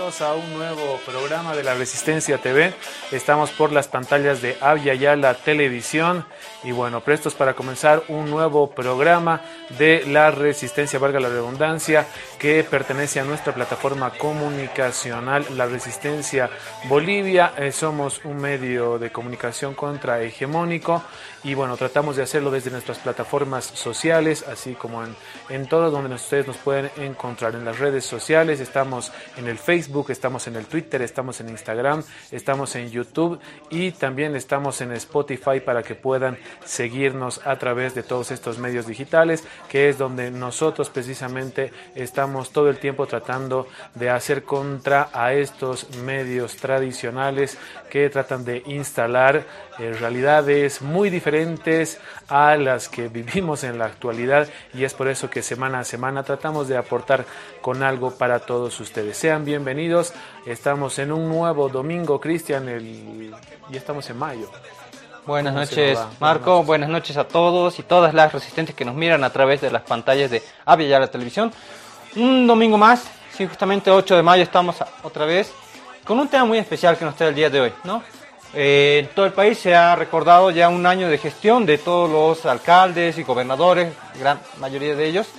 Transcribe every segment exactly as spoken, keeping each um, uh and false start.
bienvenidos a un nuevo programa de La Resistencia T V. Estamos por las pantallas de Abya Yala Televisión y bueno, prestos para comenzar un nuevo programa de La Resistencia, valga la redundancia, que pertenece a nuestra plataforma comunicacional La Resistencia Bolivia. Eh, somos un medio de comunicación contrahegemónico y bueno, tratamos de hacerlo desde nuestras plataformas sociales, así como en, en todo donde ustedes nos pueden encontrar en las redes sociales. Estamos en el Facebook, estamos en el Twitter, estamos en Instagram, estamos en YouTube y también estamos en Spotify para que puedan seguirnos a través de todos estos medios digitales, que es donde nosotros precisamente estamos todo el tiempo tratando de hacer contra a estos medios tradicionales que tratan de instalar eh, realidades muy diferentes a las que vivimos en la actualidad, y es por eso que semana a semana tratamos de aportar con algo para todos ustedes. Sean bienvenidos, estamos en un nuevo domingo, Cristian, el... y estamos en mayo. Buenas noches, Marco, buenas noches a todos y todas las resistentes que nos miran a través de las pantallas de Abya Yala Televisión. Un domingo más, sí, justamente ocho de mayo estamos otra vez con un tema muy especial que nos trae el día de hoy, ¿no? Eh, en todo el país se ha recordado ya un año de gestión de todos los alcaldes y gobernadores, gran mayoría de ellos,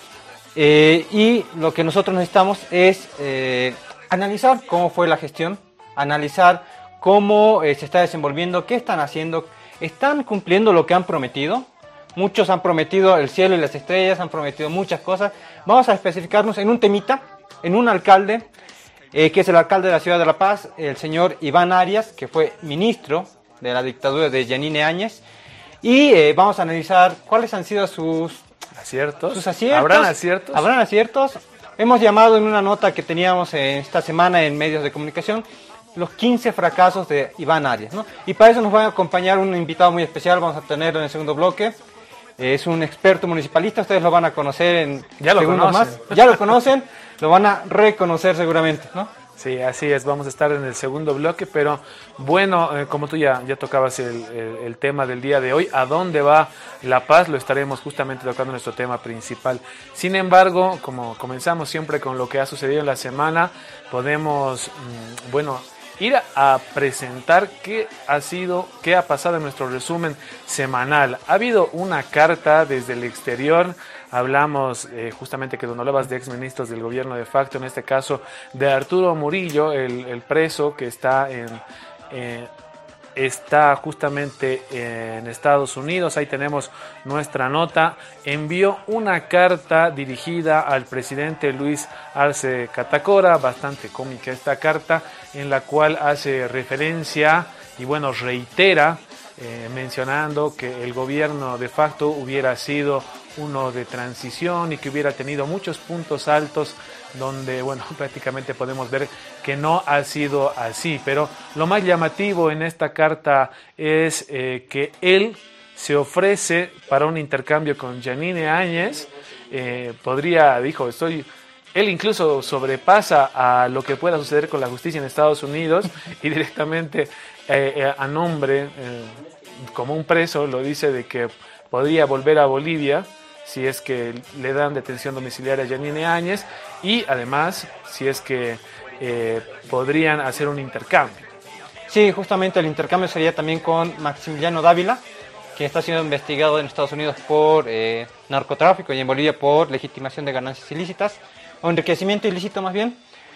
eh, y lo que nosotros necesitamos es eh, analizar cómo fue la gestión, analizar cómo eh, se está desenvolviendo, qué están haciendo, están cumpliendo lo que han prometido. Muchos han prometido el cielo y las estrellas, han prometido muchas cosas. Vamos a especificarnos en un temita, en un alcalde, eh, que es el alcalde de la ciudad de La Paz, el señor Iván Arias, que fue ministro de la dictadura de Yanine Áñez. Y eh, vamos a analizar cuáles han sido sus aciertos. sus aciertos. ¿Habrán aciertos? ¿Habrán aciertos? Hemos llamado en una nota que teníamos eh, esta semana en medios de comunicación los quince fracasos de Iván Arias, ¿no? Y para eso nos va a acompañar un invitado muy especial, vamos a tenerlo en el segundo bloque. Es un experto municipalista, ustedes lo van a conocer en ya lo segundos conocen. más. Ya lo conocen, lo van a reconocer seguramente, ¿no? Sí, así es, vamos a estar en el segundo bloque, pero bueno, eh, como tú ya, ya tocabas el, el, el tema del día de hoy, ¿a dónde va La Paz? Lo estaremos justamente tocando nuestro tema principal. Sin embargo, como comenzamos siempre con lo que ha sucedido en la semana, podemos, mmm, bueno, ir a presentar qué ha sido, qué ha pasado en nuestro resumen semanal. Ha habido una carta desde el exterior. Hablamos eh, justamente que cuando hablabas de exministros del gobierno de facto, en este caso de Arturo Murillo, el, el preso que está en eh, está justamente en Estados Unidos. Ahí tenemos nuestra nota. Envió una carta dirigida al presidente Luis Arce Catacora, bastante cómica esta carta, en la cual hace referencia y bueno, reitera eh, mencionando que el gobierno de facto hubiera sido uno de transición y que hubiera tenido muchos puntos altos donde, bueno, prácticamente podemos ver que no ha sido así. Pero lo más llamativo en esta carta es eh, que él se ofrece para un intercambio con Yanine Áñez. Eh, podría, dijo, estoy... Él incluso sobrepasa a lo que pueda suceder con la justicia en Estados Unidos y directamente eh, eh, a nombre, eh, como un preso, lo dice de que podría volver a Bolivia si es que le dan detención domiciliaria a Yanine Áñez y además si es que eh, podrían hacer un intercambio. Sí, justamente el intercambio sería también con Maximiliano Dávila, que está siendo investigado en Estados Unidos por eh, narcotráfico y en Bolivia por legitimación de ganancias ilícitas, o enriquecimiento ilícito más bien.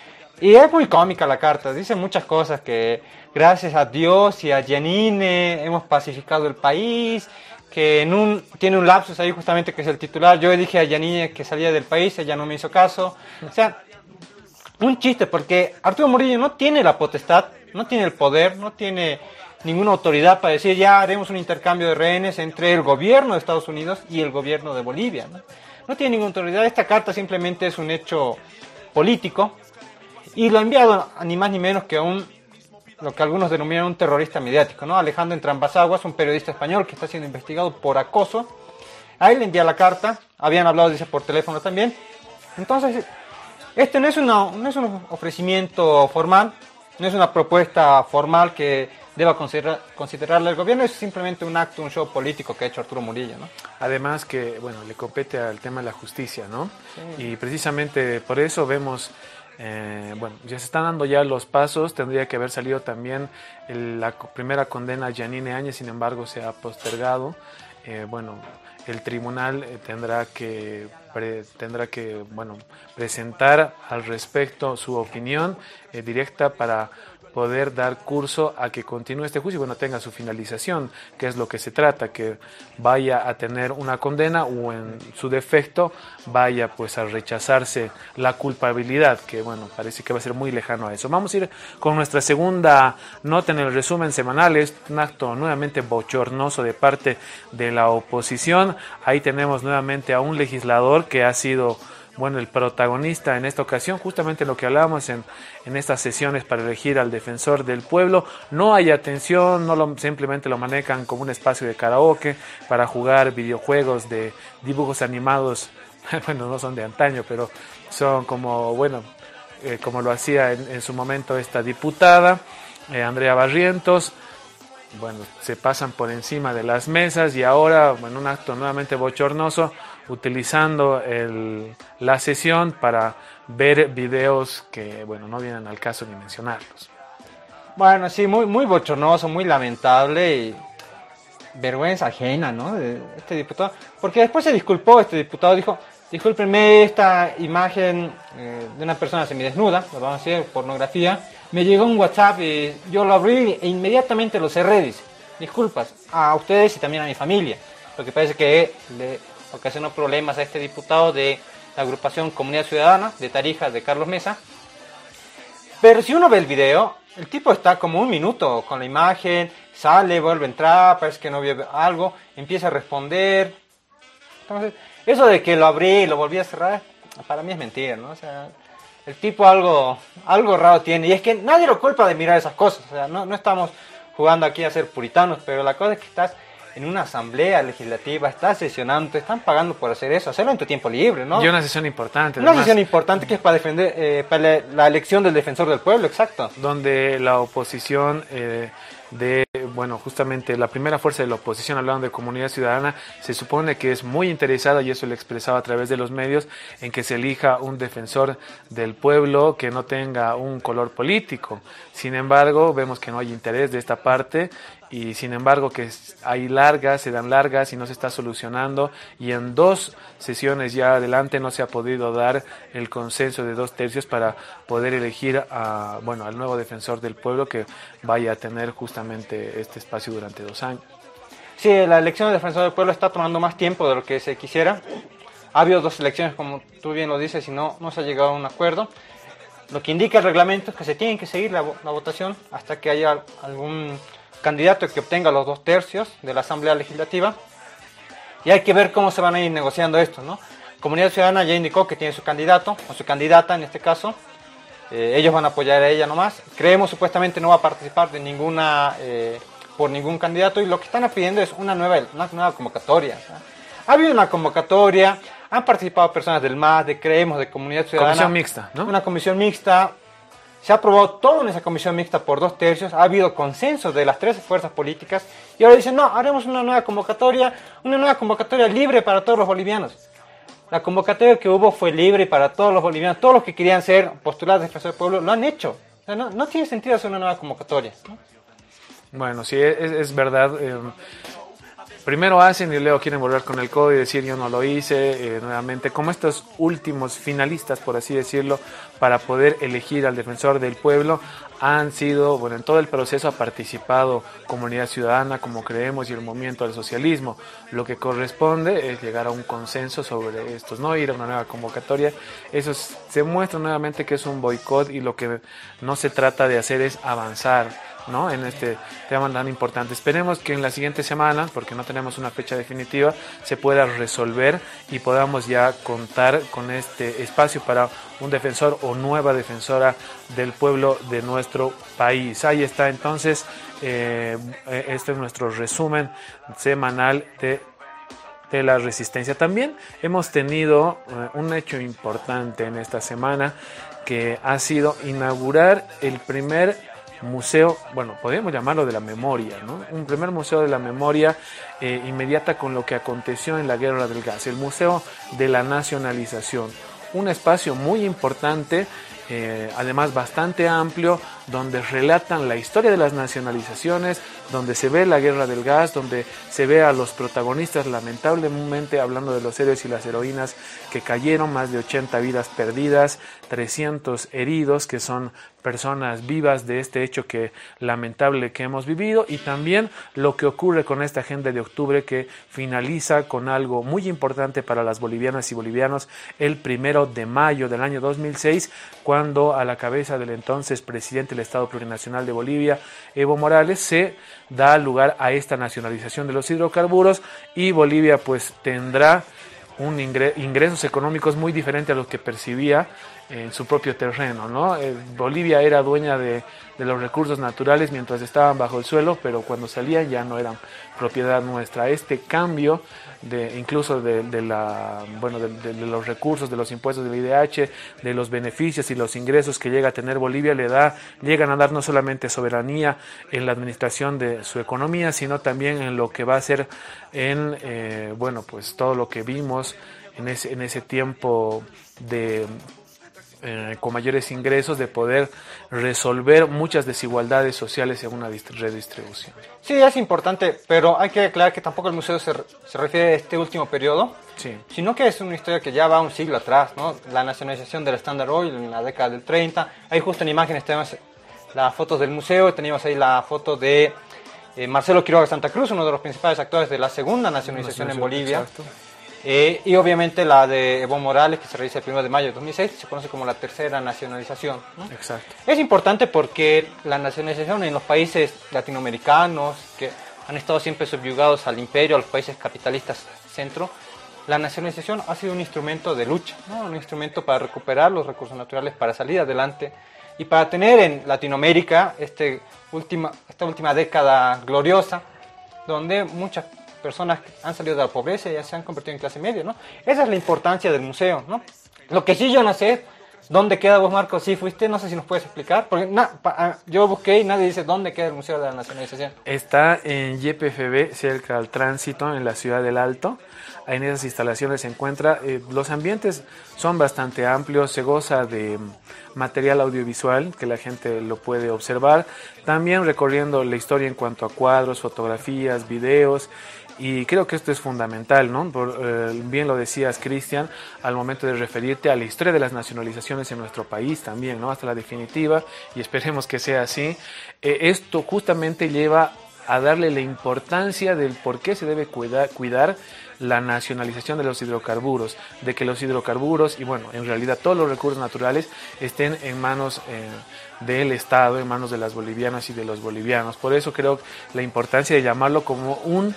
Y es muy cómica la carta, dice muchas cosas, que gracias a Dios y a Yanine hemos pacificado el país, que en un, tiene un lapsus ahí justamente que es el titular. Yo dije a Yanine que salía del país, ella no me hizo caso. O sea, un chiste, porque Arturo Murillo no tiene la potestad, no tiene el poder, no tiene ninguna autoridad para decir ya haremos un intercambio de rehenes entre el gobierno de Estados Unidos y el gobierno de Bolivia, ¿no? No tiene ninguna autoridad. Esta carta simplemente es un hecho político y lo ha enviado a ni más ni menos que a un, lo que algunos denominan un terrorista mediático, ¿no? Alejandro Entrambasaguas, un periodista español que está siendo investigado por acoso. A él le envía la carta, habían hablado, dice, por teléfono también. Entonces, este no es, una, no es un ofrecimiento formal, no es una propuesta formal que deba considerar, considerarle el gobierno, es simplemente un acto, un show político que ha hecho Arturo Murillo, ¿no? Además que, bueno, le compete al tema de la justicia, ¿no? Sí. Y precisamente por eso vemos Eh, bueno, ya se están dando ya los pasos, tendría que haber salido también el, la primera condena a Yanine Áñez, sin embargo se ha postergado. Eh, bueno, el tribunal eh, tendrá que pre, tendrá que bueno presentar al respecto su opinión eh, directa para poder dar curso a que continúe este juicio y bueno, tenga su finalización, que es lo que se trata, que vaya a tener una condena o en su defecto vaya pues a rechazarse la culpabilidad, que bueno, parece que va a ser muy lejano a eso. Vamos a ir con nuestra segunda nota en el resumen semanal. Es un acto nuevamente bochornoso de parte de la oposición. Ahí tenemos nuevamente a un legislador que ha sido bueno, el protagonista en esta ocasión, justamente lo que hablábamos en, en estas sesiones para elegir al defensor del pueblo. No hay atención, no lo, simplemente lo manejan como un espacio de karaoke para jugar videojuegos de dibujos animados, bueno, no son de antaño, pero son como, bueno, eh, como lo hacía en, en su momento esta diputada, eh, Andrea Barrientos. Bueno, se pasan por encima de las mesas y ahora, bueno, un acto nuevamente bochornoso, utilizando el, la sesión para ver videos que, bueno, no vienen al caso ni mencionarlos. Bueno, sí, muy, muy bochornoso, muy lamentable y vergüenza ajena, ¿no? De este diputado, porque después se disculpó este diputado, dijo, discúlpenme, esta imagen eh, de una persona semidesnuda, lo vamos a decir, pornografía, me llegó un WhatsApp y yo lo abrí e inmediatamente lo cerré, dice, disculpas a ustedes y también a mi familia, porque parece que le ocasionó problemas a este diputado de la agrupación Comunidad Ciudadana de Tarija de Carlos Mesa. Pero si uno ve el video, el tipo está como un minuto con la imagen, sale, vuelve a entrar, parece que no vio algo, empieza a responder. Entonces, eso de que lo abrí y lo volví a cerrar, para mí es mentira, ¿no? O sea, el tipo algo, algo raro tiene, y es que nadie lo culpa de mirar esas cosas, o sea, no, no estamos jugando aquí a ser puritanos, pero la cosa es que estás en una asamblea legislativa, estás sesionando, te están pagando por hacer eso, hacerlo en tu tiempo libre, ¿no? Y una sesión importante. Una además, sesión importante que es para defender, eh, para la, la elección del defensor del pueblo, exacto. Donde la oposición eh, de, bueno, justamente la primera fuerza de la oposición, hablando de Comunidad Ciudadana, se supone que es muy interesada, y eso lo expresaba a través de los medios, en que se elija un defensor del pueblo que no tenga un color político. Sin embargo, vemos que no hay interés de esta parte, y sin embargo que hay largas, se dan largas y no se está solucionando, y en dos sesiones ya adelante no se ha podido dar el consenso de dos tercios para poder elegir a, bueno, al nuevo defensor del pueblo que vaya a tener justamente este espacio durante dos años. Sí, la elección del defensor del pueblo está tomando más tiempo de lo que se quisiera. Ha habido dos elecciones, como tú bien lo dices, y no, no se ha llegado a un acuerdo. Lo que indica el reglamento es que se tiene que seguir la, la votación hasta que haya algún candidato que obtenga los dos tercios de la Asamblea Legislativa, y hay que ver cómo se van a ir negociando esto, ¿no? Comunidad Ciudadana ya indicó que tiene su candidato, o su candidata en este caso, eh, ellos van a apoyar a ella nomás, creemos supuestamente no va a participar de ninguna, eh, por ningún candidato, y lo que están pidiendo es una nueva, una nueva convocatoria, ¿no? Ha habido una convocatoria, han participado personas del M A S, de Creemos, de Comunidad Ciudadana. Comisión mixta, ¿no? Una comisión mixta. Se ha aprobado todo en esa comisión mixta por dos tercios, ha habido consenso de las tres fuerzas políticas, y ahora dicen, no, haremos una nueva convocatoria, una nueva convocatoria libre para todos los bolivianos. La convocatoria que hubo fue libre para todos los bolivianos, todos los que querían ser postulados de defensor del pueblo lo han hecho. O sea, no, no tiene sentido hacer una nueva convocatoria, ¿no? Bueno, sí, es, es verdad. Eh, primero hacen y luego quieren volver con el codo y decir yo no lo hice, eh, nuevamente, como estos últimos finalistas, por así decirlo, para poder elegir al defensor del pueblo, han sido, bueno, en todo el proceso ha participado Comunidad Ciudadana, como Creemos, y el Movimiento al Socialismo. Lo que corresponde es llegar a un consenso sobre estos, no ir a una nueva convocatoria. Eso es, se muestra nuevamente que es un boicot, y lo que no se trata de hacer es avanzar, ¿no?, en este tema tan importante. Esperemos que en la siguiente semana, porque no tenemos una fecha definitiva, se pueda resolver y podamos ya contar con este espacio para un defensor o nueva defensora del pueblo de nuestro país. Ahí está entonces, eh, este es nuestro resumen semanal de, de la resistencia. También hemos tenido eh, un hecho importante en esta semana, que ha sido inaugurar el primer museo, bueno, podríamos llamarlo de la memoria, ¿no? Un primer museo de la memoria eh, inmediata con lo que aconteció en la Guerra del Gas, el Museo de la Nacionalización. Un espacio muy importante eh, además bastante amplio, donde relatan la historia de las nacionalizaciones, donde se ve la guerra del gas, donde se ve a los protagonistas, lamentablemente hablando de los héroes y las heroínas que cayeron, más de ochenta vidas perdidas, trescientos heridos, que son personas vivas de este hecho que lamentable que hemos vivido, y también lo que ocurre con esta agenda de octubre, que finaliza con algo muy importante para las bolivianas y bolivianos el primero de mayo del año dos mil seis, cuando a la cabeza del entonces presidente del Estado Plurinacional de Bolivia, Evo Morales, se da lugar a esta nacionalización de los hidrocarburos, y Bolivia pues tendrá un ingre, ingresos económicos muy diferentes a los que percibía en su propio terreno, ¿no? Eh, Bolivia era dueña de, de los recursos naturales mientras estaban bajo el suelo, pero cuando salían ya no eran propiedad nuestra. Este cambio de incluso de, de la bueno de, de, de los recursos, de los impuestos del I D H, de los beneficios y los ingresos que llega a tener Bolivia, le da llegan a dar no solamente soberanía en la administración de su economía, sino también en lo que va a ser en eh, bueno pues todo lo que vimos en ese en ese tiempo de Eh, con mayores ingresos, de poder resolver muchas desigualdades sociales en una redistribución. Sí, es importante, pero hay que aclarar que tampoco el museo se, se refiere a este último periodo, sí, sino que es una historia que ya va un siglo atrás, ¿no? La nacionalización del Standard Oil en la década del treinta. Ahí justo en imágenes tenemos las fotos del museo, teníamos ahí la foto de eh, Marcelo Quiroga Santa Cruz, uno de los principales actores de la segunda nacionalización en Bolivia. Exacto. Eh, y obviamente la de Evo Morales, que se realiza el primero de mayo de dos mil seis, se conoce como la tercera nacionalización, ¿no? Exacto. Es importante porque la nacionalización en los países latinoamericanos, que han estado siempre subyugados al imperio, a los países capitalistas centro, la nacionalización ha sido un instrumento de lucha, ¿no? Un instrumento para recuperar los recursos naturales, para salir adelante y para tener en Latinoamérica este última, esta última década gloriosa, donde muchas personas han salido de la pobreza y ya se han convertido en clase media, ¿no? Esa es la importancia del museo, ¿no? Lo que sí yo no sé, ¿dónde queda vos, Marco? Sí fuiste, no sé si nos puedes explicar, porque na, pa, yo busqué y nadie dice dónde queda el Museo de la Nacionalización. Está en Y P F B, cerca al tránsito, en la ciudad del Alto. En esas instalaciones se encuentra, eh, los ambientes son bastante amplios, se goza de material audiovisual que la gente lo puede observar, también recorriendo la historia en cuanto a cuadros, fotografías, videos. Y creo que esto es fundamental, ¿no? Por, eh, bien lo decías, Cristian, al momento de referirte a la historia de las nacionalizaciones en nuestro país también, ¿no? Hasta la definitiva, y esperemos que sea así. Eh, esto justamente lleva a darle la importancia del por qué se debe cuidar, cuidar la nacionalización de los hidrocarburos, de que los hidrocarburos y bueno, en realidad todos los recursos naturales estén en manos eh, del Estado, en manos de las bolivianas y de los bolivianos. Por eso creo la importancia de llamarlo como un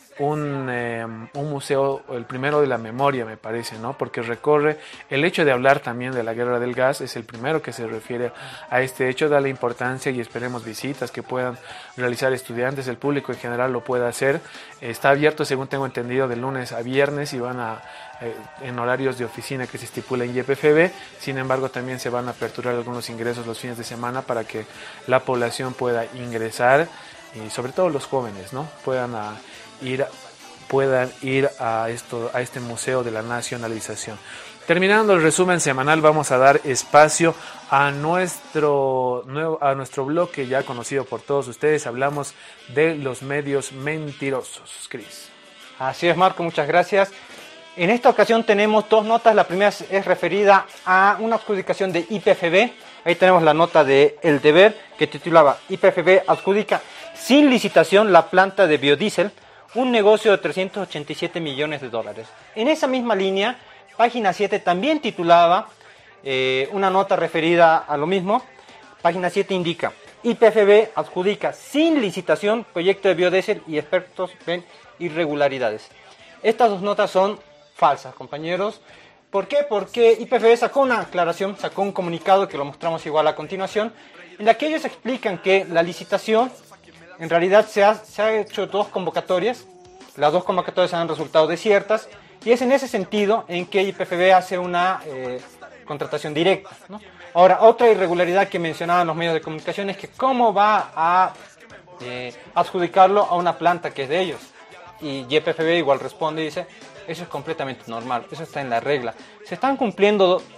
Un, eh, un museo, el primero de la memoria, me parece, ¿no? Porque recorre el hecho de hablar también de la guerra del gas, es el primero que se refiere a este hecho, da la importancia y esperemos visitas que puedan realizar estudiantes, el público en general lo pueda hacer. Está abierto, según tengo entendido, de lunes a viernes y van a eh, en horarios de oficina que se estipula en Y P F B. Sin embargo, también se van a aperturar algunos ingresos los fines de semana para que la población pueda ingresar y sobre todo los jóvenes, ¿no? Puedan a, ir puedan ir a esto a este museo de la nacionalización. Terminando el resumen semanal, vamos a dar espacio a nuestro nuevo a nuestro bloque ya conocido por todos ustedes. Hablamos de los medios mentirosos. Cris. Así es, Marco, muchas gracias. En esta ocasión tenemos dos notas. La primera es referida a una adjudicación de Y P F B. Ahí tenemos la nota de El Deber que titulaba Y P F B adjudica sin licitación la planta de biodiesel, un negocio de trescientos ochenta y siete millones de dólares. En esa misma línea, Página siete también titulaba eh, una nota referida a lo mismo. Página siete indica, Y P F B adjudica sin licitación proyecto de biodiesel y expertos ven irregularidades. Estas dos notas son falsas, compañeros. ¿Por qué? Porque Y P F B sacó una aclaración, sacó un comunicado que lo mostramos igual a continuación, en la que ellos explican que la licitación en realidad se ha, se ha hecho dos convocatorias, las dos convocatorias han resultado desiertas, y es en ese sentido en que Y P F B hace una eh, contratación directa, ¿no? Ahora, otra irregularidad que mencionaban los medios de comunicación es que cómo va a eh, adjudicarlo a una planta que es de ellos. Y Y P F B igual responde y dice, eso es completamente normal, eso está en la regla. Se están cumpliendo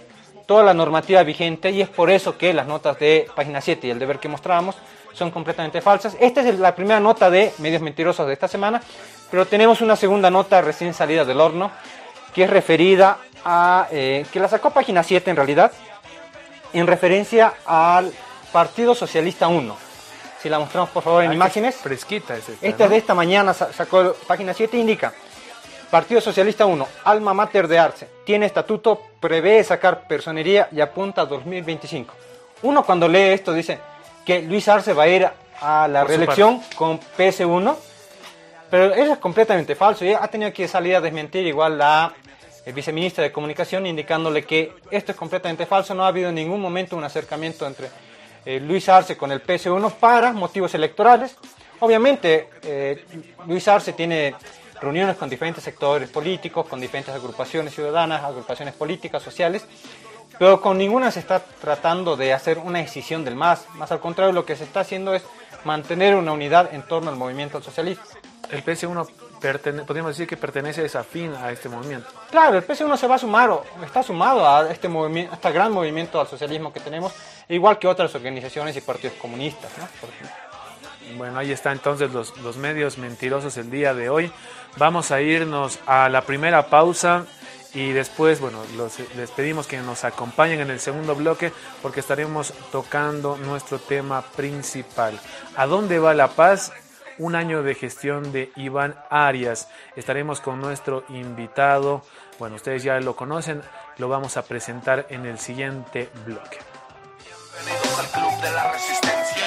toda la normativa vigente, y es por eso que las notas de Página siete y El Deber que mostrábamos son completamente falsas. Esta es la primera nota de Medios Mentirosos de esta semana, pero tenemos una segunda nota recién salida del horno, que es referida a, eh, que la sacó Página siete en realidad, en referencia al Partido Socialista uno. Si la mostramos por favor en ah, imágenes. Fresquita es esta, Esta ¿no? es de esta mañana, sacó Página siete, indica: Partido Socialista uno, alma mater de Arce, tiene estatuto, prevé sacar personería y apunta a dos mil veinticinco. Uno cuando lee esto dice que Luis Arce va a ir a la Por reelección con P S uno, pero eso es completamente falso. Y ha tenido que salir a desmentir igual la eh, viceministra de Comunicación, indicándole que esto es completamente falso. No ha habido en ningún momento un acercamiento entre eh, Luis Arce con el P S uno para motivos electorales. Obviamente eh, Luis Arce tiene reuniones con diferentes sectores políticos, con diferentes agrupaciones ciudadanas, agrupaciones políticas, sociales, pero con ninguna se está tratando de hacer una decisión del MAS. Más al contrario, lo que se está haciendo es mantener una unidad en torno al movimiento socialista. El P S uno pertene- podríamos decir que pertenece, es afín a este movimiento. Claro, el P S uno se va a sumar, o está sumado a este movimiento, a este gran movimiento al socialismo que tenemos, igual que otras organizaciones y partidos comunistas, ¿no? Por ejemplo. Bueno, ahí está entonces los, los medios mentirosos el día de hoy. Vamos a irnos a la primera pausa y después, bueno, los, les pedimos que nos acompañen en el segundo bloque porque estaremos tocando nuestro tema principal. ¿A dónde va la paz? Un año de gestión de Iván Arias. Estaremos con nuestro invitado. Bueno, ustedes ya lo conocen, lo vamos a presentar en el siguiente bloque. Bienvenidos al Club de la Resistencia.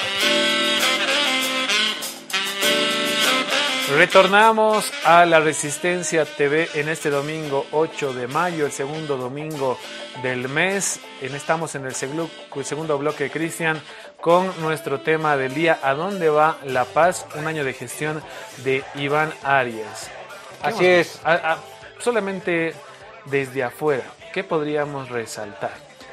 Retornamos a la Resistencia T V en este domingo ocho de mayo, el segundo domingo del mes. En, estamos en el segundo, el segundo bloque, Cristian, con nuestro tema del día: ¿a dónde va la paz? Un año de gestión de Iván Arias. Así es. A, a, solamente desde afuera, ¿qué podríamos resaltar?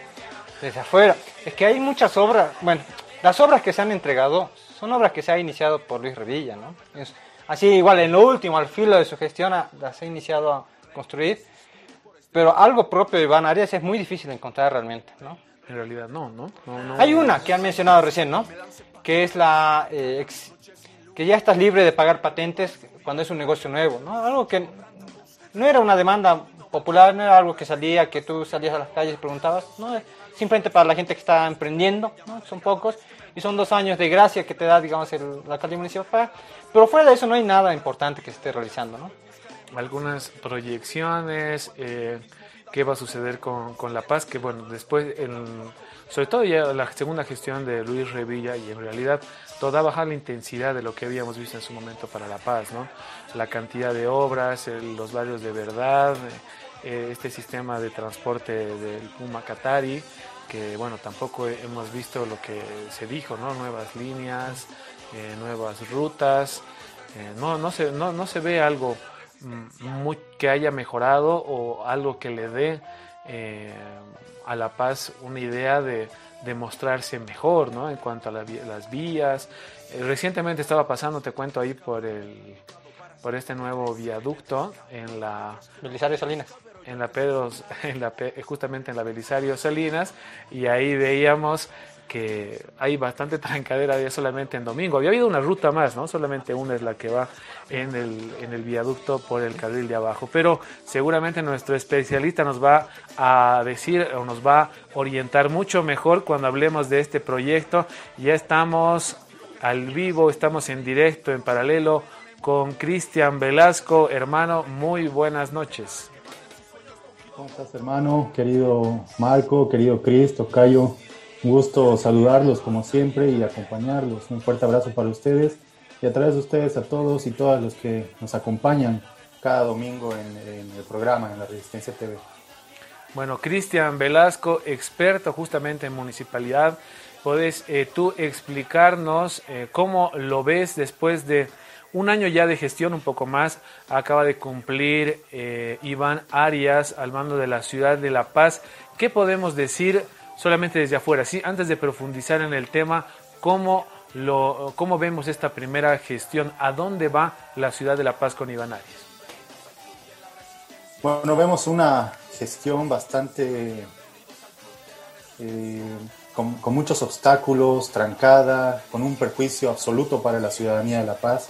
Desde afuera. Es que hay muchas obras, bueno, las obras que se han entregado son obras que se ha iniciado por Luis Revilla, ¿no? Es, así igual en lo último, al filo de su gestión, las ha iniciado a construir, pero algo propio de Iván Arias es muy difícil de encontrar realmente, ¿no? En realidad no, ¿no? no, no Hay una que han mencionado recién, ¿no? Que es la eh, ex, que ya estás libre de pagar patentes cuando es un negocio nuevo, ¿no? Algo que no era una demanda popular, no era algo que salía, que tú salías a las calles y preguntabas, no, simplemente para la gente que está emprendiendo, ¿no? Son pocos, y son dos años de gracia que te da, digamos, el, la alcaldía municipal para, pero fuera de eso no hay nada importante que se esté realizando, ¿no? Algunas proyecciones, eh, qué va a suceder con, con La Paz, que bueno, después, el, sobre todo ya la segunda gestión de Luis Revilla, y en realidad toda baja la intensidad de lo que habíamos visto en su momento para La Paz, ¿no? La cantidad de obras, el, los barrios de verdad, eh, este sistema de transporte del Puma Katari, que bueno, tampoco hemos visto lo que se dijo, ¿no? Nuevas líneas, eh, nuevas rutas, eh, no, no, se, no, no se ve algo muy, que haya mejorado o algo que le dé eh, a La Paz una idea de, de mostrarse mejor, ¿no? En cuanto a la, las vías. Eh, recientemente estaba pasando, te cuento, ahí por el por este nuevo viaducto en la Belisario Salinas. en la Pedro, en la, justamente en la Belisario Salinas, y ahí veíamos que hay bastante trancadera ya solamente en domingo. Había habido una ruta más, ¿no? Solamente una es la que va en el, en el viaducto por el carril de abajo. Pero seguramente nuestro especialista nos va a decir o nos va a orientar mucho mejor cuando hablemos de este proyecto. Ya estamos al vivo, estamos en directo, en paralelo con Cristian Velasco. Hermano, muy buenas noches. ¿Cómo estás, hermano? Querido Marco, querido Cris, tocayo. Un gusto saludarlos como siempre y acompañarlos. Un fuerte abrazo para ustedes y a través de ustedes a todos y todas los que nos acompañan cada domingo en, en el programa, en la Resistencia T V. Bueno, Cristian Velasco, experto justamente en municipalidad. ¿Puedes eh, tú explicarnos eh, cómo lo ves después de un año ya de gestión, un poco más? Acaba de cumplir eh, Iván Arias al mando de la ciudad de La Paz. ¿Qué podemos decir solamente desde afuera? Sí, antes de profundizar en el tema, ¿cómo, lo, ¿cómo vemos esta primera gestión? ¿A dónde va la ciudad de La Paz con Iván Arias? Bueno, vemos una gestión bastante eh, con, con muchos obstáculos, trancada, con un perjuicio absoluto para la ciudadanía de La Paz.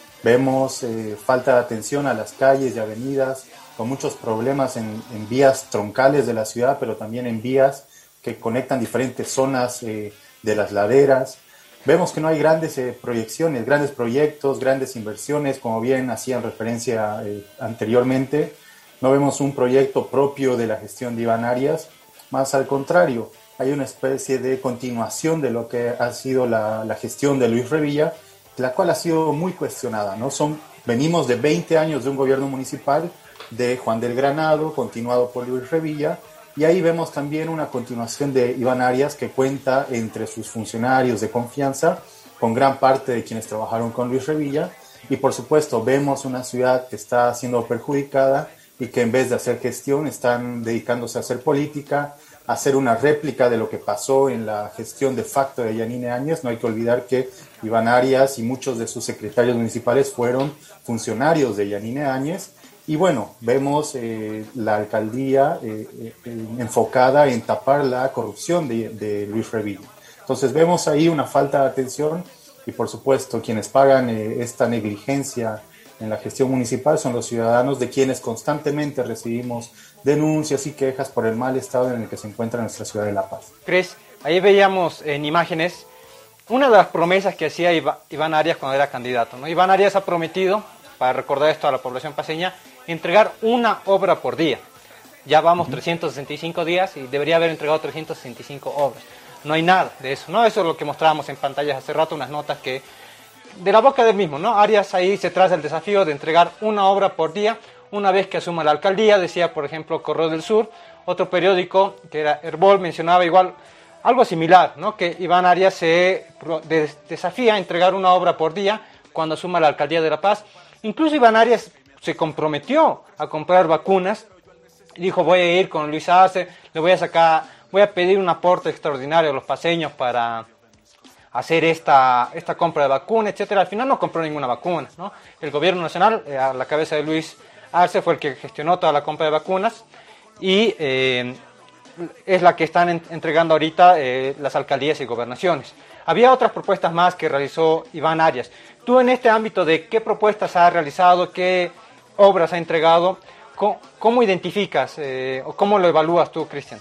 Vemos eh, falta de atención a las calles y avenidas, con muchos problemas en, en vías troncales de la ciudad, pero también en vías que conectan diferentes zonas eh, de las laderas. Vemos que no hay grandes eh, proyecciones, grandes proyectos, grandes inversiones, como bien hacían referencia eh, anteriormente. No vemos un proyecto propio de la gestión de Iván Arias, más al contrario, hay una especie de continuación de lo que ha sido la, la gestión de Luis Revilla, la cual ha sido muy cuestionada, ¿no? Son, venimos de veinte años de un gobierno municipal de Juan del Granado, continuado por Luis Revilla, y ahí vemos también una continuación de Iván Arias que cuenta entre sus funcionarios de confianza con gran parte de quienes trabajaron con Luis Revilla, y por supuesto vemos una ciudad que está siendo perjudicada y que en vez de hacer gestión están dedicándose a hacer política, a hacer una réplica de lo que pasó en la gestión de facto de Yanine Áñez. No hay que olvidar que Iván Arias y muchos de sus secretarios municipales fueron funcionarios de Yanine Áñez. Y bueno, vemos eh, la alcaldía eh, eh, enfocada en tapar la corrupción de, de Luis Revilla. Entonces vemos ahí una falta de atención y por supuesto quienes pagan eh, esta negligencia en la gestión municipal son los ciudadanos, de quienes constantemente recibimos denuncias y quejas por el mal estado en el que se encuentra nuestra ciudad de La Paz. Cris, ahí veíamos en imágenes una de las promesas que hacía Iván Arias cuando era candidato, ¿no? Iván Arias ha prometido, para recordar esto a la población paceña, entregar una obra por día. Ya vamos uh-huh. trescientos sesenta y cinco días y debería haber entregado trescientas sesenta y cinco obras. No hay nada de eso, ¿no? Eso es lo que mostrábamos en pantallas hace rato, unas notas que de la boca del mismo, ¿no? Arias ahí se traza el desafío de entregar una obra por día una vez que asuma la alcaldía. Decía, por ejemplo, Correo del Sur, otro periódico que era Herbol, mencionaba igual algo similar, ¿no? Que Iván Arias se desafía a entregar una obra por día cuando asuma la alcaldía de La Paz. Incluso Iván Arias se comprometió a comprar vacunas y dijo: voy a ir con Luis Arce, le voy a sacar, voy a pedir un aporte extraordinario a los paceños para hacer esta, esta compra de vacunas, etcétera. Al final no compró ninguna vacuna, ¿no? El gobierno nacional, eh, a la cabeza de Luis Arce, fue el que gestionó toda la compra de vacunas y eh, es la que están en, entregando ahorita eh, las alcaldías y gobernaciones. Había otras propuestas más que realizó Iván Arias. Tú, en este ámbito de qué propuestas ha realizado, qué obras ha entregado, ¿cómo, cómo identificas eh, o cómo lo evalúas tú, Cristian?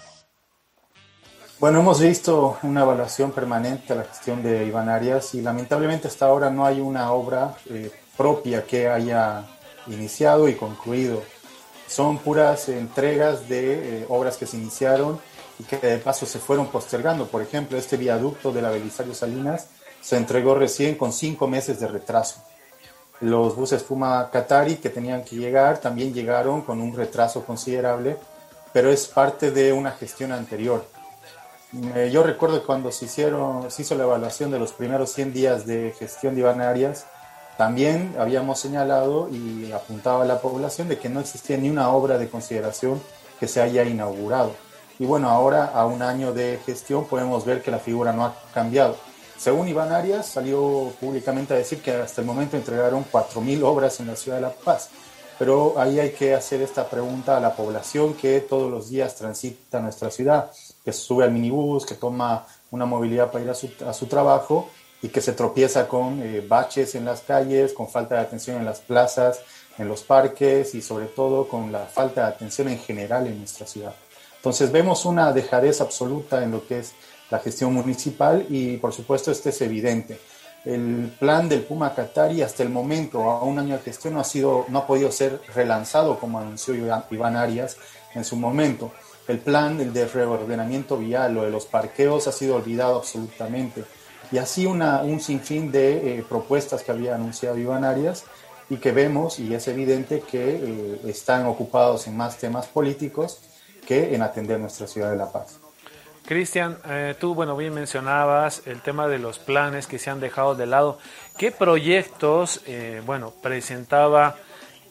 Bueno, hemos visto una evaluación permanente a la gestión de Iván Arias y lamentablemente hasta ahora no hay una obra eh, propia que haya iniciado y concluido. Son puras entregas de eh, obras que se iniciaron y que de paso se fueron postergando. Por ejemplo, este viaducto de la Belisario Salinas se entregó recién con cinco meses de retraso. Los buses Puma Qatari que tenían que llegar también llegaron con un retraso considerable, pero es parte de una gestión anterior. Eh, yo recuerdo cuando se, hicieron, se hizo la evaluación de los primeros cien días de gestión de Iván Arias, también habíamos señalado y apuntaba a la población de que no existía ni una obra de consideración que se haya inaugurado. Y bueno, ahora a un año de gestión podemos ver que la figura no ha cambiado. Según Iván Arias, salió públicamente a decir que hasta el momento entregaron cuatro mil obras en la ciudad de La Paz. Pero ahí hay que hacer esta pregunta a la población que todos los días transita nuestra ciudad, que sube al minibús, que toma una movilidad para ir a su, a su trabajo y que se tropieza con eh, baches en las calles, con falta de atención en las plazas, en los parques y sobre todo con la falta de atención en general en nuestra ciudad. Entonces vemos una dejadez absoluta en lo que es la gestión municipal y por supuesto este es evidente. El plan del Puma Qatari hasta el momento, a un año de gestión, no ha, sido, no ha podido ser relanzado como anunció Iván Arias en su momento. El plan el de reordenamiento vial o de los parqueos ha sido olvidado absolutamente. Y así una, un sinfín de eh, propuestas que había anunciado Iván Arias y que vemos, y es evidente que eh, están ocupados en más temas políticos que en atender nuestra ciudad de La Paz. Cristian, eh, tú, bueno, bien mencionabas el tema de los planes que se han dejado de lado. ¿Qué proyectos, eh, bueno, presentaba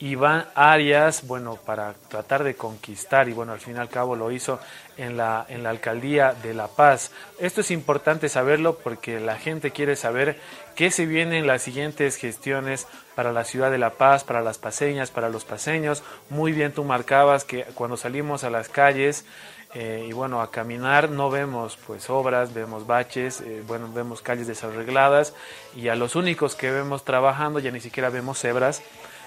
Iván Arias, bueno, para tratar de conquistar, y bueno, al fin y al cabo lo hizo en la, en la alcaldía de La Paz. Esto es importante saberlo porque la gente quiere saber qué se vienen en las siguientes gestiones para la ciudad de La Paz, para las paceñas, para los paceños. Muy bien tú marcabas que cuando salimos a las calles eh, y bueno, a caminar no vemos pues obras, vemos baches, eh, bueno, vemos calles desarregladas, y a los únicos que vemos trabajando ya ni siquiera vemos cebras.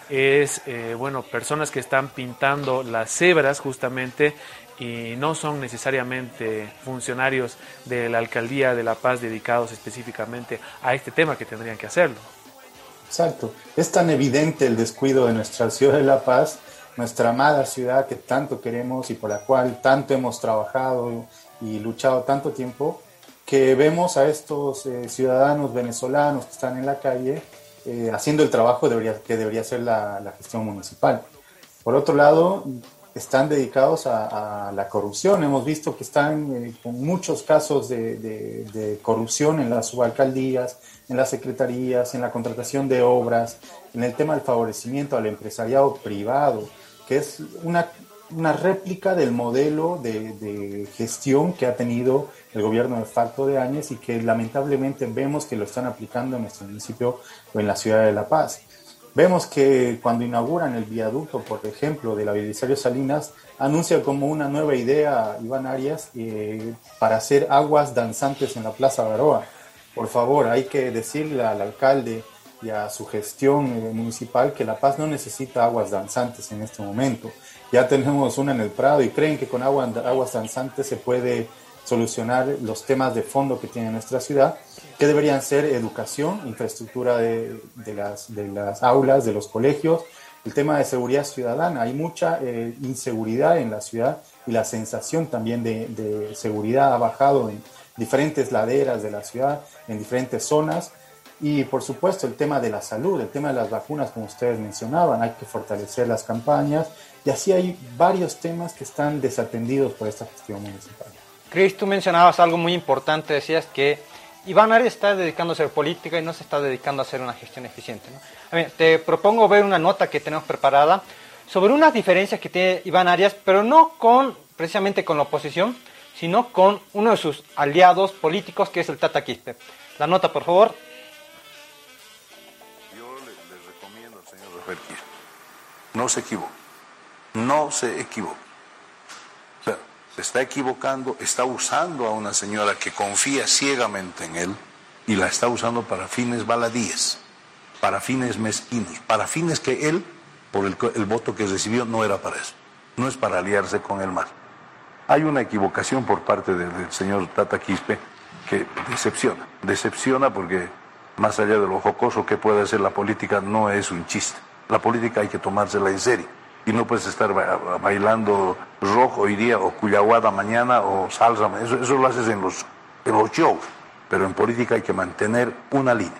Es, eh, bueno, personas que están pintando las cebras justamente, y no son necesariamente funcionarios de la Alcaldía de La Paz dedicados específicamente a este tema, que tendrían que hacerlo. Exacto. Es tan evidente el descuido de nuestra ciudad de La Paz, nuestra amada ciudad que tanto queremos y por la cual tanto hemos trabajado y luchado tanto tiempo, que vemos a estos eh, ciudadanos venezolanos que están en la calle Eh, haciendo el trabajo debería, que debería ser la, la gestión municipal. Por otro lado, están dedicados a, a la corrupción. Hemos visto que están eh, con muchos casos de, de, de corrupción en las subalcaldías, en las secretarías, en la contratación de obras, en el tema del favorecimiento al empresariado privado, que es una, una réplica del modelo de, de gestión que ha tenido el gobierno de facto de Áñez, y que lamentablemente vemos que lo están aplicando en nuestro municipio o en la ciudad de La Paz. Vemos que cuando inauguran el viaducto, por ejemplo, de la Belisario Salinas, anuncia como una nueva idea Iván Arias eh, para hacer aguas danzantes en la Plaza Baroa. Por favor, hay que decirle al alcalde y a su gestión eh, municipal que La Paz no necesita aguas danzantes en este momento. Ya tenemos una en el Prado y creen que con agua, aguas danzantes se puede solucionar los temas de fondo que tiene nuestra ciudad, que deberían ser educación, infraestructura de, de, las, de las aulas, de los colegios, el tema de seguridad ciudadana. Hay mucha eh, inseguridad en la ciudad, y la sensación también de, de seguridad ha bajado en diferentes laderas de la ciudad, en diferentes zonas. Y por supuesto el tema de la salud, el tema de las vacunas, como ustedes mencionaban, hay que fortalecer las campañas, y así hay varios temas que están desatendidos por esta gestión municipal. Chris, tú mencionabas algo muy importante, decías que Iván Arias está dedicándose a política y no se está dedicando a hacer una gestión eficiente, ¿no? A ver, te propongo ver una nota que tenemos preparada sobre unas diferencias que tiene Iván Arias, pero no con precisamente con la oposición, sino con uno de sus aliados políticos, que es el Tata Quispe. La nota, por favor. Yo le, le recomiendo al señor Rafael Quispe, no se equivoque, no se equivoque. Se está equivocando, está usando a una señora que confía ciegamente en él, y la está usando para fines baladíes, para fines mezquinos, para fines que él, por el, el voto que recibió, no era para eso, no es para aliarse con el mal. Hay una equivocación por parte del, del señor Tata Quispe que decepciona, decepciona porque más allá de lo jocoso que puede ser la política, no es un chiste. La política hay que tomársela en serio. Y no puedes estar bailando rock hoy día, o cuyahuada mañana, o salsa. Eso, eso lo haces en los, en los shows. Pero en política hay que mantener una línea.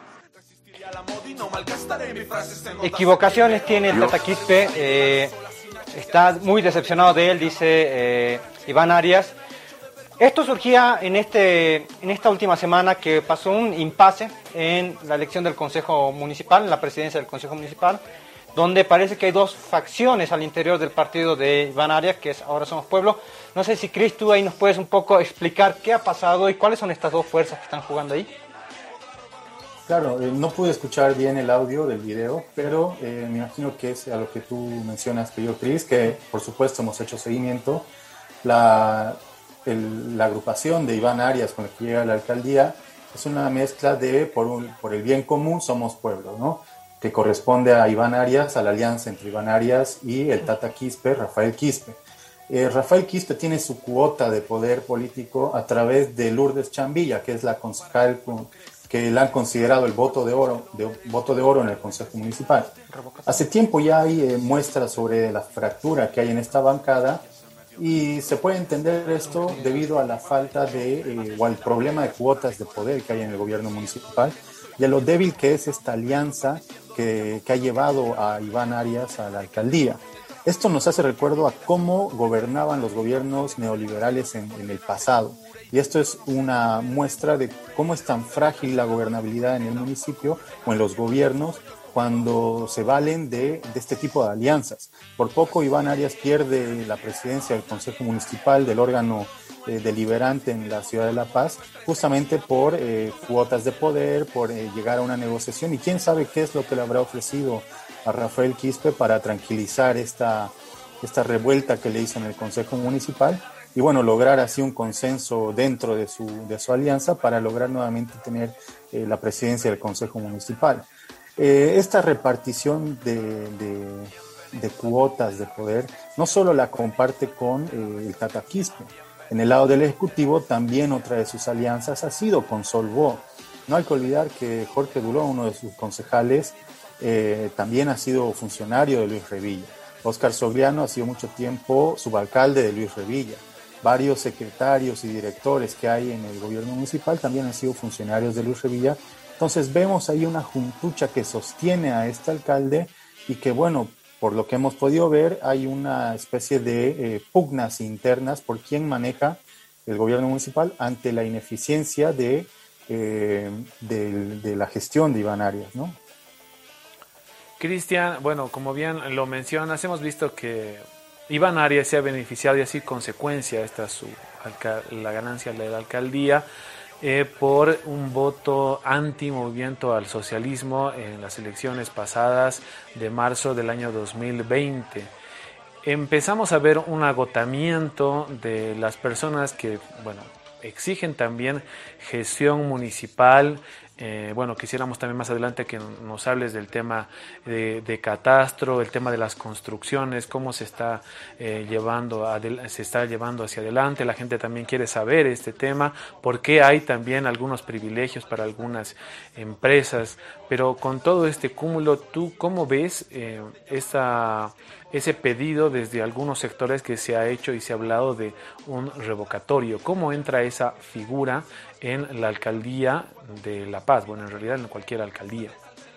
Equivocaciones tiene el Tata Quispe. Eh, está muy decepcionado de él, dice eh, Iván Arias. Esto surgía en, este, en esta última semana, que pasó un impasse en la elección del Consejo Municipal, en la presidencia del Consejo Municipal, donde parece que hay dos facciones al interior del partido de Iván Arias, que es Ahora Somos Pueblo. No sé si, Cris, tú ahí nos puedes un poco explicar qué ha pasado y cuáles son estas dos fuerzas que están jugando ahí. Claro, eh, no pude escuchar bien el audio del video, pero eh, me imagino que es a lo que tú mencionas, que yo, Cris, que por supuesto hemos hecho seguimiento. La, el, la agrupación de Iván Arias con la que llega a la alcaldía es una mezcla de por, un, por el bien común somos pueblo, ¿no?, que corresponde a Iván Arias, a la alianza entre Iván Arias y el Tata Quispe, Rafael Quispe. Eh, Rafael Quispe tiene su cuota de poder político a través de Lourdes Chambilla, que es la concejal que la han considerado el voto de oro, de, voto de oro en el Consejo Municipal. Hace tiempo ya hay eh, muestras sobre la fractura que hay en esta bancada, y se puede entender esto debido a la falta de, eh, o al problema de cuotas de poder que hay en el gobierno municipal, y a lo débil que es esta alianza que, que ha llevado a Iván Arias a la alcaldía. Esto nos hace recuerdo a cómo gobernaban los gobiernos neoliberales en, en el pasado. Y esto es una muestra de cómo es tan frágil la gobernabilidad en el municipio o en los gobiernos, cuando se valen de, de este tipo de alianzas. Por poco Iván Arias pierde la presidencia del Consejo Municipal, del órgano eh, deliberante en la ciudad de La Paz, justamente por eh, cuotas de poder, por eh, llegar a una negociación, y quién sabe qué es lo que le habrá ofrecido a Rafael Quispe para tranquilizar esta, esta revuelta que le hizo en el Consejo Municipal, y bueno, lograr así un consenso dentro de su, de su alianza para lograr nuevamente tener eh, la presidencia del Consejo Municipal. Eh, esta repartición de, de, de cuotas de poder no solo la comparte con eh, el Tata Quispe. En el lado del Ejecutivo también otra de sus alianzas ha sido con Solvó. No hay que olvidar que Jorge Duró, uno de sus concejales, eh, también ha sido funcionario de Luis Revilla. Óscar Sogliano ha sido mucho tiempo subalcalde de Luis Revilla. Varios secretarios y directores que hay en el gobierno municipal también han sido funcionarios de Luis Revilla. Entonces vemos ahí una juntucha que sostiene a este alcalde y que, bueno, por lo que hemos podido ver, hay una especie de eh, pugnas internas por quién maneja el gobierno municipal ante la ineficiencia de, eh, de, de la gestión de Iván Arias, ¿no? Cristian, bueno, como bien lo mencionas, hemos visto que Iván Arias se ha beneficiado y así consecuencia esta su la ganancia de la alcaldía eh, por un voto anti-movimiento al socialismo en las elecciones pasadas de marzo del año dos mil veinte. Empezamos a ver un agotamiento de las personas que, bueno, exigen también gestión municipal. Eh, bueno, quisiéramos también más adelante que nos hables del tema de, de catastro, el tema de las construcciones, cómo se está eh, llevando adel- se está llevando hacia adelante. La gente también quiere saber este tema, por qué hay también algunos privilegios para algunas empresas. Pero con todo este cúmulo, ¿tú cómo ves eh, esa, ese pedido desde algunos sectores que se ha hecho y se ha hablado de un revocatorio? ¿Cómo entra esa figura en la alcaldía de La Paz? Bueno, en realidad en cualquier alcaldía.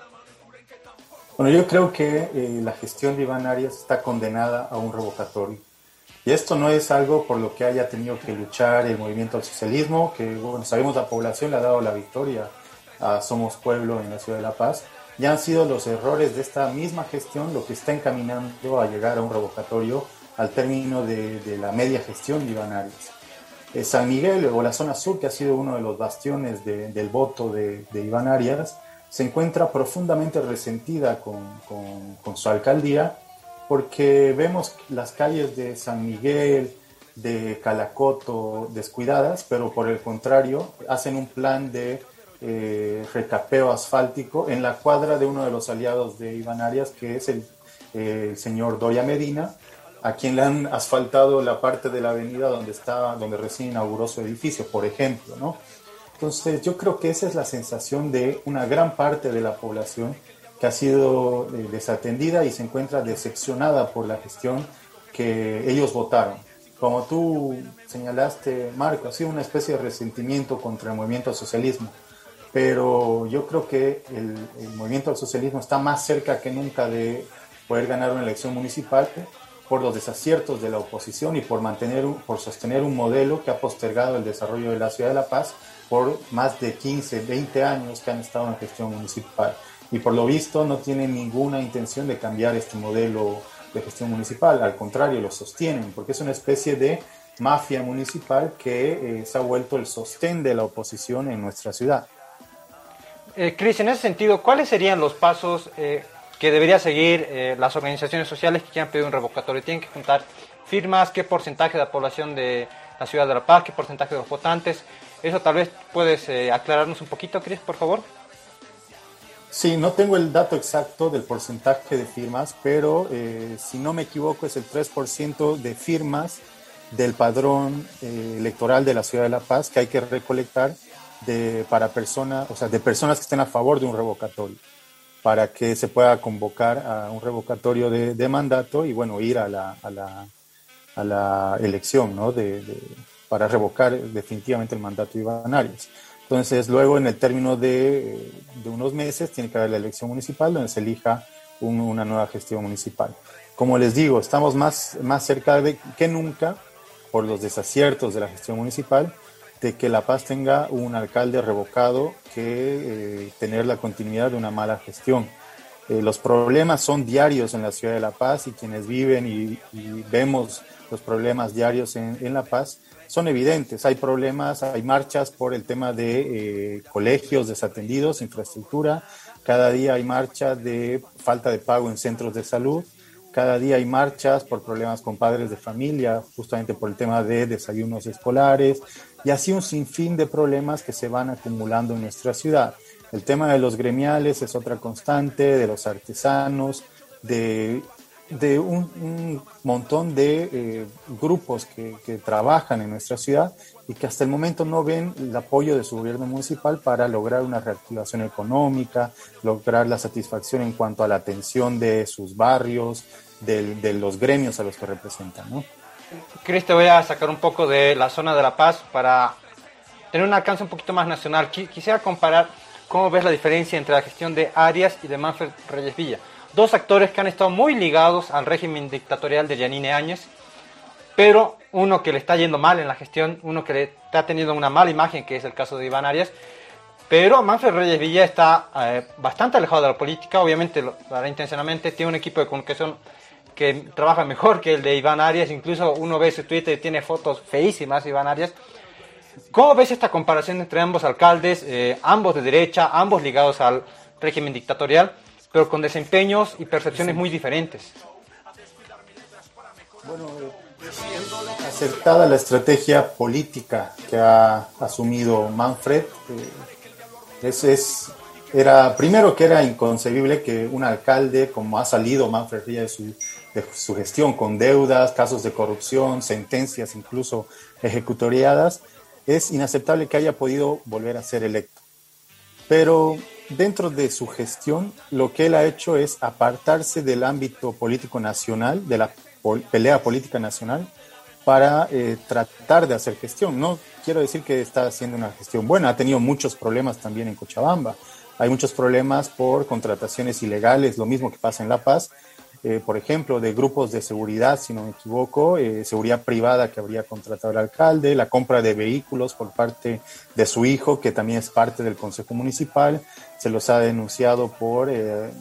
Bueno, yo creo que eh, la gestión de Iván Arias está condenada a un revocatorio. Y esto no es algo por lo que haya tenido que luchar el movimiento al socialismo, que, bueno, sabemos la población le ha dado la victoria a Somos Pueblo en la ciudad de La Paz. Ya han sido los errores de esta misma gestión lo que está encaminando a llegar a un revocatorio al término de, de la media gestión de Iván Arias. Eh, San Miguel, o la zona sur, que ha sido uno de los bastiones de, del voto de, de Iván Arias, se encuentra profundamente resentida con, con, con su alcaldía, porque vemos las calles de San Miguel, de Calacoto descuidadas, pero por el contrario hacen un plan de eh, recapeo asfáltico en la cuadra de uno de los aliados de Iván Arias, que es el, eh, el señor Doria Medina, a quien le han asfaltado la parte de la avenida donde está, donde recién inauguró su edificio, por ejemplo, ¿no? Entonces yo creo que esa es la sensación de una gran parte de la población que ha sido eh, desatendida y se encuentra decepcionada por la gestión que ellos votaron. Como tú señalaste, Marco, ha sido una especie de resentimiento contra el movimiento al socialismo, pero yo creo que el, el movimiento al socialismo está más cerca que nunca de poder ganar una elección municipal por los desaciertos de la oposición y por mantener, por sostener un modelo que ha postergado el desarrollo de la ciudad de La Paz por más de quince, veinte años que han estado en gestión municipal. Y por lo visto no tienen ninguna intención de cambiar este modelo de gestión municipal, al contrario, lo sostienen, porque es una especie de mafia municipal que eh, se ha vuelto el sostén de la oposición en nuestra ciudad. Eh, Cris, en ese sentido, ¿cuáles serían los pasos eh, que debería seguir eh, las organizaciones sociales que quieran pedir un revocatorio? ¿Tienen que juntar firmas? ¿Qué porcentaje de la población de la ciudad de La Paz? ¿Qué porcentaje de los votantes? Eso tal vez puedes eh, aclararnos un poquito, Cris, por favor. Sí, no tengo el dato exacto del porcentaje de firmas, pero eh, si no me equivoco es el tres por ciento de firmas del padrón eh, electoral de la ciudad de La Paz que hay que recolectar de, para personas, o sea, de personas que estén a favor de un revocatorio, para que se pueda convocar a un revocatorio de, de mandato y, bueno, ir a la, a la, a la elección, ¿no? de, de, para revocar definitivamente el mandato de Iván Arias. Entonces, luego, en el término de, de unos meses, tiene que haber la elección municipal donde se elija un, una nueva gestión municipal. Como les digo, estamos más, más cerca de que nunca, por los desaciertos de la gestión municipal, de que La Paz tenga un alcalde revocado que eh, tener la continuidad de una mala gestión. Eh, los problemas son diarios en la ciudad de La Paz y quienes viven y, y vemos los problemas diarios en, en La Paz son evidentes. Hay problemas, hay marchas por el tema de eh, colegios desatendidos, infraestructura. Cada día hay marchas de falta de pago en centros de salud. Cada día hay marchas por problemas con padres de familia, justamente por el tema de desayunos escolares. Y así un sinfín de problemas que se van acumulando en nuestra ciudad. El tema de los gremiales es otra constante, de los artesanos, de, de un, un montón de eh, grupos que, que trabajan en nuestra ciudad y que hasta el momento no ven el apoyo de su gobierno municipal para lograr una reactivación económica, lograr la satisfacción en cuanto a la atención de sus barrios, de, de los gremios a los que representan, ¿no? Cris, te voy a sacar un poco de la zona de La Paz para tener un alcance un poquito más nacional. Quisiera comparar cómo ves la diferencia entre la gestión de Arias y de Manfred Reyes Villa. Dos actores que han estado muy ligados al régimen dictatorial de Yanine Áñez, pero uno que le está yendo mal en la gestión, uno que le está teniendo una mala imagen, que es el caso de Iván Arias. Pero Manfred Reyes Villa está eh, bastante alejado de la política, obviamente lo hará intencionalmente, tiene un equipo de comunicación que trabaja mejor que el de Iván Arias, incluso uno ve su Twitter y tiene fotos feísimas de Iván Arias. ¿Cómo ves esta comparación entre ambos alcaldes, eh, ambos de derecha, ambos ligados al régimen dictatorial, pero con desempeños y percepciones muy diferentes? Bueno, eh, acertada la estrategia política que ha asumido Manfred. Eh, es, es, era, primero que era inconcebible que un alcalde, como ha salido Manfred Villa de su, de su gestión, con deudas, casos de corrupción, sentencias incluso ejecutoriadas, es inaceptable que haya podido volver a ser electo. Pero dentro de su gestión, lo que él ha hecho es apartarse del ámbito político nacional, de la pol- pelea política nacional, para eh, tratar de hacer gestión. No quiero decir que está haciendo una gestión buena, ha tenido muchos problemas también en Cochabamba. Hay muchos problemas por contrataciones ilegales, lo mismo que pasa en La Paz. Eh, por ejemplo, de grupos de seguridad, si no me equivoco, eh, seguridad privada que habría contratado el alcalde, la compra de vehículos por parte de su hijo, que también es parte del Consejo Municipal, se los ha denunciado por eh,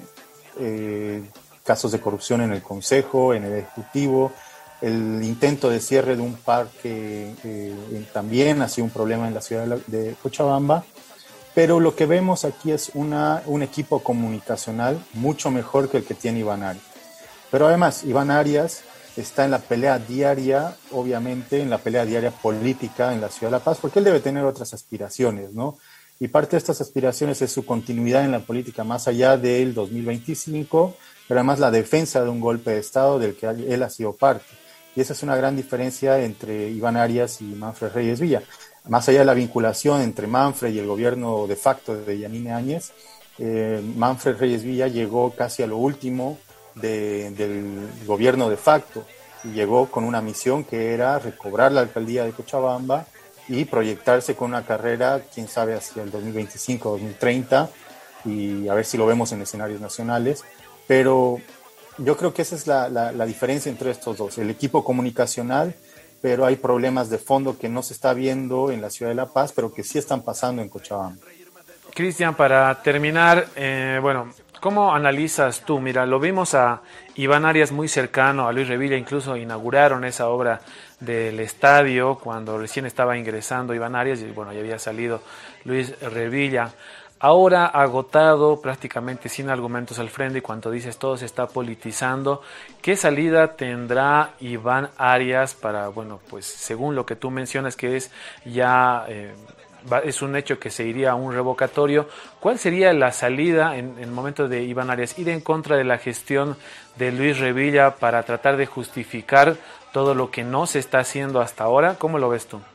eh, casos de corrupción en el Consejo, en el Ejecutivo, el intento de cierre de un parque eh, también ha sido un problema en la ciudad de, la, de Cochabamba. Pero lo que vemos aquí es una, un equipo comunicacional mucho mejor que el que tiene Iván Arias. Pero además, Iván Arias está en la pelea diaria, obviamente, en la pelea diaria política en la Ciudad de La Paz, porque él debe tener otras aspiraciones, ¿no? Y parte de estas aspiraciones es su continuidad en la política más allá del dos mil veinticinco, pero además la defensa de un golpe de Estado del que él ha sido parte. Y esa es una gran diferencia entre Iván Arias y Manfred Reyes Villa. Más allá de la vinculación entre Manfred y el gobierno de facto de Yanine Áñez, eh, Manfred Reyes Villa llegó casi a lo último De, del gobierno de facto y llegó con una misión que era recobrar la alcaldía de Cochabamba y proyectarse con una carrera, quién sabe, hacia el dos mil veinticinco, dos mil treinta y a ver si lo vemos en escenarios nacionales. Pero yo creo que esa es la, la, la diferencia entre estos dos, el equipo comunicacional, pero hay problemas de fondo que no se está viendo en la ciudad de La Paz, pero que sí están pasando en Cochabamba. Cristian, para terminar, eh, bueno, ¿cómo analizas tú? Mira, lo vimos a Iván Arias muy cercano, a Luis Revilla, incluso inauguraron esa obra del estadio cuando recién estaba ingresando Iván Arias y bueno, ya había salido Luis Revilla. Ahora agotado, prácticamente sin argumentos al frente y cuando dices todo se está politizando, ¿qué salida tendrá Iván Arias para, bueno, pues según lo que tú mencionas que es ya... Eh, es un hecho que se iría a un revocatorio? ¿Cuál sería la salida en, en el momento de Iván Arias? ¿Ir en contra de la gestión de Luis Revilla para tratar de justificar todo lo que no se está haciendo hasta ahora? ¿Cómo lo ves tú?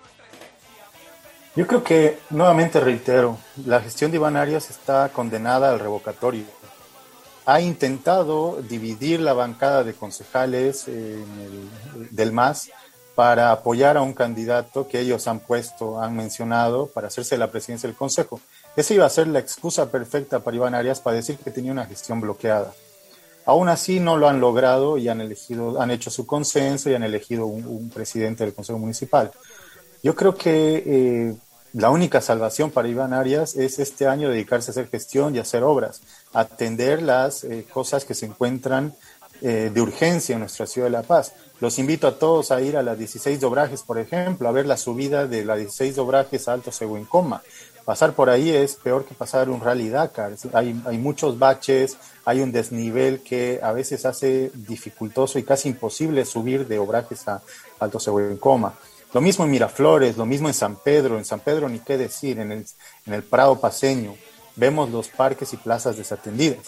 Yo creo que, nuevamente reitero, la gestión de Iván Arias está condenada al revocatorio. Ha intentado dividir la bancada de concejales eh, en el, del M A S para apoyar a un candidato que ellos han puesto, han mencionado, para hacerse la presidencia del Consejo. Esa iba a ser la excusa perfecta para Iván Arias para decir que tenía una gestión bloqueada. Aún así no lo han logrado y han elegido, han hecho su consenso y han elegido un, un presidente del Consejo Municipal. Yo creo que eh, la única salvación para Iván Arias es este año dedicarse a hacer gestión y hacer obras. atender las eh, cosas que se encuentran eh, de urgencia en nuestra ciudad de La Paz. Los invito a todos a ir a la dieciséis de Obrajes, por ejemplo, a ver la subida de la dieciséis de Obrajes a Alto Seguencoma. Pasar por ahí es peor que pasar un Rally Dakar. Hay, hay muchos baches, hay un desnivel que a veces hace dificultoso y casi imposible subir de Obrajes a Alto Seguencoma. Lo mismo en Miraflores, lo mismo en San Pedro. En San Pedro ni qué decir, en el, en el Prado Paceño. Vemos los parques y plazas desatendidas.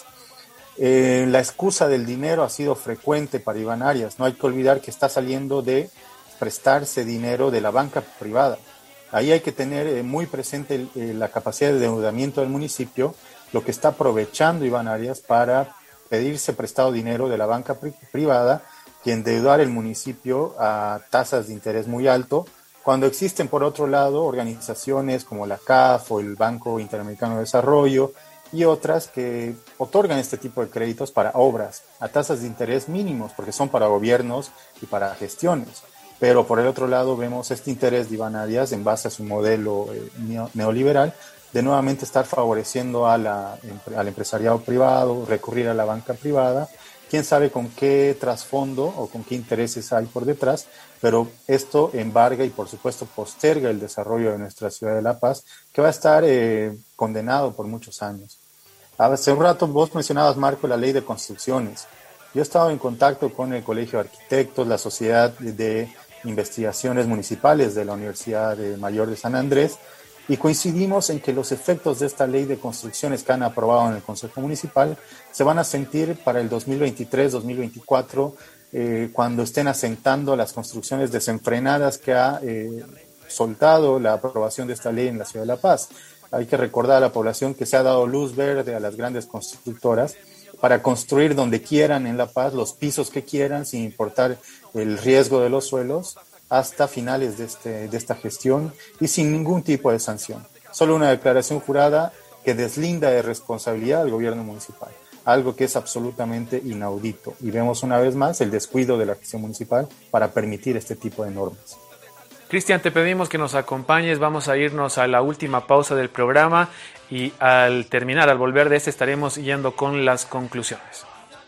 Eh, la excusa del dinero ha sido frecuente para Iván Arias. No hay que olvidar que está saliendo de prestarse dinero de la banca privada. Ahí hay que tener eh, muy presente el, eh, la capacidad de endeudamiento del municipio, lo que está aprovechando Iván Arias para pedirse prestado dinero de la banca pri- privada y endeudar el municipio a tasas de interés muy alto, cuando existen por otro lado organizaciones como la C A F o el Banco Interamericano de Desarrollo y otras que otorgan este tipo de créditos para obras a tasas de interés mínimos, porque son para gobiernos y para gestiones. Pero por el otro lado vemos este interés de Iván Arias en base a su modelo eh, neoliberal de nuevamente estar favoreciendo a la, al empresariado privado, recurrir a la banca privada, quién sabe con qué trasfondo o con qué intereses hay por detrás, pero esto embarga y por supuesto posterga el desarrollo de nuestra ciudad de La Paz, que va a estar eh, condenado por muchos años. Hace un rato vos mencionabas, Marco, la ley de construcciones. Yo he estado en contacto con el Colegio de Arquitectos, la Sociedad de Investigaciones Municipales de la Universidad Mayor de San Andrés, y coincidimos en que los efectos de esta ley de construcciones que han aprobado en el Consejo Municipal se van a sentir para el dos mil veintitrés dos mil veinticuatro, eh, cuando estén asentando las construcciones desenfrenadas que ha eh, soltado la aprobación de esta ley en la ciudad de La Paz. Hay que recordar a la población que se ha dado luz verde a las grandes constructoras para construir donde quieran en La Paz, los pisos que quieran, sin importar el riesgo de los suelos, hasta finales de, este, de esta gestión y sin ningún tipo de sanción. Solo una declaración jurada que deslinda de responsabilidad al gobierno municipal, algo que es absolutamente inaudito. Y vemos una vez más el descuido de la gestión municipal para permitir este tipo de normas. Cristian, te pedimos que nos acompañes, vamos a irnos a la última pausa del programa y al terminar, al volver de este, estaremos yendo con las conclusiones.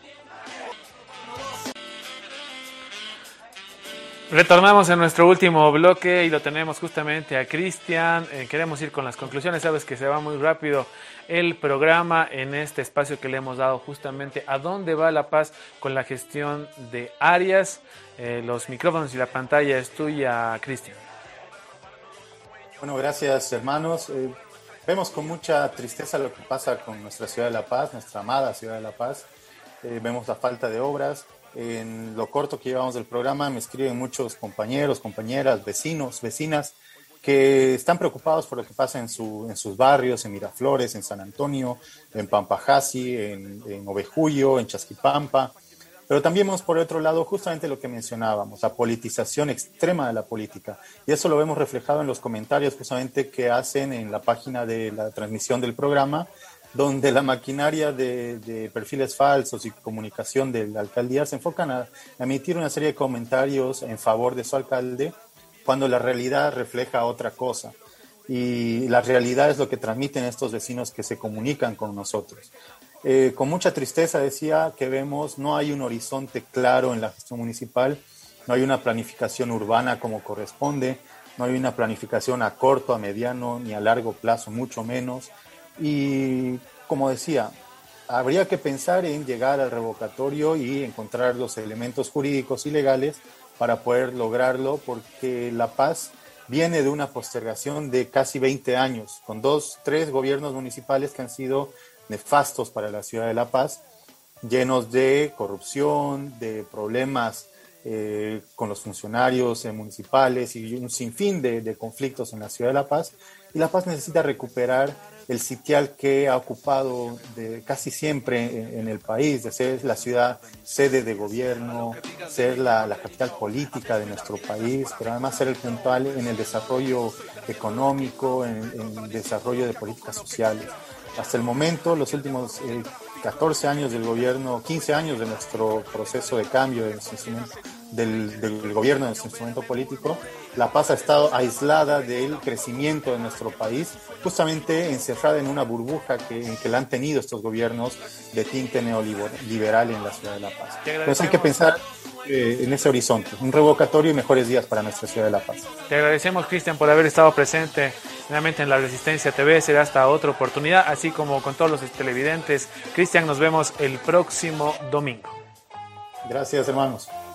Retornamos en nuestro último bloque y lo tenemos justamente a Cristian. Eh, queremos ir con las conclusiones, sabes que se va muy rápido el programa en este espacio que le hemos dado justamente a dónde va La Paz con la gestión de Arias. Eh, los micrófonos y la pantalla es tuya, Cristian. Bueno, gracias, hermanos. Eh, vemos con mucha tristeza lo que pasa con nuestra ciudad de La Paz, nuestra amada ciudad de La Paz. Eh, vemos la falta de obras. En lo corto que llevamos del programa me escriben muchos compañeros, compañeras, vecinos, vecinas que están preocupados por lo que pasa en, su, en sus barrios, en Miraflores, en San Antonio, en Pampajasi, en, en Ovejuyo, en Chasquipampa. Pero también vemos por otro lado justamente lo que mencionábamos, la politización extrema de la política. Y eso lo vemos reflejado en los comentarios justamente que hacen en la página de la transmisión del programa, donde la maquinaria de, de perfiles falsos y comunicación de la alcaldía se enfocan a, a emitir una serie de comentarios en favor de su alcalde, cuando la realidad refleja otra cosa. Y la realidad es lo que transmiten estos vecinos que se comunican con nosotros. Eh, con mucha tristeza decía que vemos, no hay un horizonte claro en la gestión municipal, no hay una planificación urbana como corresponde, no hay una planificación a corto, a mediano ni a largo plazo, mucho menos. Y como decía, habría que pensar en llegar al revocatorio y encontrar los elementos jurídicos y legales para poder lograrlo, porque La Paz viene de una postergación de casi veinte años, con dos, tres gobiernos municipales que han sido nefastos para la ciudad de La Paz, llenos de corrupción, de problemas eh, con los funcionarios eh, municipales y un sinfín de, de conflictos en la ciudad de La Paz. Y La Paz necesita recuperar el sitial que ha ocupado de casi siempre en, en el país, de ser la ciudad sede de gobierno, ser la, la capital política de nuestro país, pero además ser el puntual en el desarrollo económico, en, en el desarrollo de políticas sociales. Hasta el momento, los últimos eh, catorce años del gobierno, quince años de nuestro proceso de cambio, de nuestro instrumento del, del gobierno, de nuestro instrumento político, La Paz ha estado aislada del crecimiento de nuestro país, justamente encerrada en una burbuja que, en que la han tenido estos gobiernos de tinte neoliberal en la ciudad de La Paz. Entonces hay que pensar eh, en ese horizonte, un revocatorio y mejores días para nuestra ciudad de La Paz. Te agradecemos, Cristian, por haber estado presente nuevamente en La Resistencia T V. Será hasta otra oportunidad, así como con todos los televidentes. Cristian, nos vemos el próximo domingo. Gracias, hermanos.